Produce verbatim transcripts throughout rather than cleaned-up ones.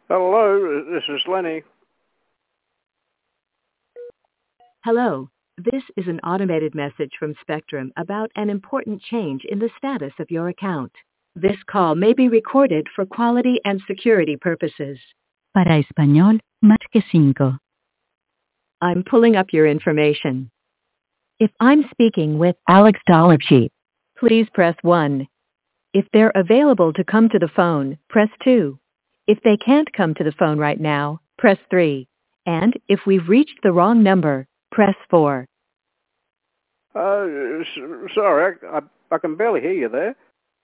Hello, this is Lenny. Hello, this is an automated message from Spectrum about an important change in the status of your account. This call may be recorded for quality and security purposes. Para español, marque cinco. I'm pulling up your information. If I'm speaking with Alex Dollarcheap, please press one. If they're available to come to the phone, press two. If they can't come to the phone right now, press three. And if we've reached the wrong number, press four. Uh, s- sorry, I, I, I can barely hear you there.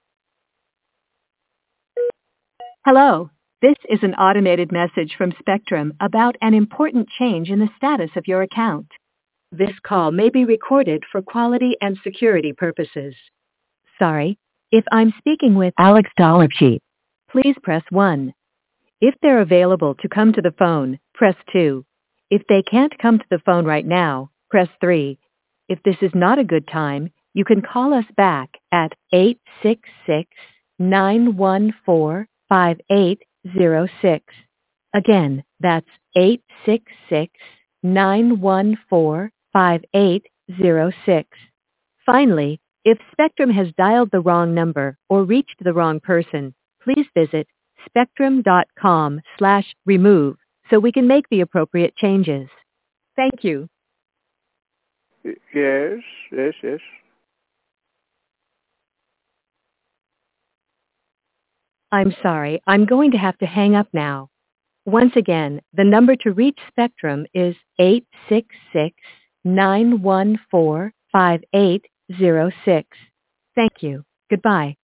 Hello, this is an automated message from Spectrum about an important change in the status of your account. This call may be recorded for quality and security purposes. Sorry, if I'm speaking with Alex Dollarcheap, please press one. If they're available to come to the phone, press two. If they can't come to the phone right now, press three. If this is not a good time, you can call us back at eight six six, nine one four, five eight zero six. Again, that's eight six six, nine one four, five eight zero six. Finally, if Spectrum has dialed the wrong number or reached the wrong person, please visit spectrum.com slash remove so we can make the appropriate changes. Thank you. Y- Yes, yes, yes. I'm sorry, I'm going to have to hang up now. Once again, the number to reach Spectrum is eight six six, nine one four, five eight zero six. Thank you. Goodbye.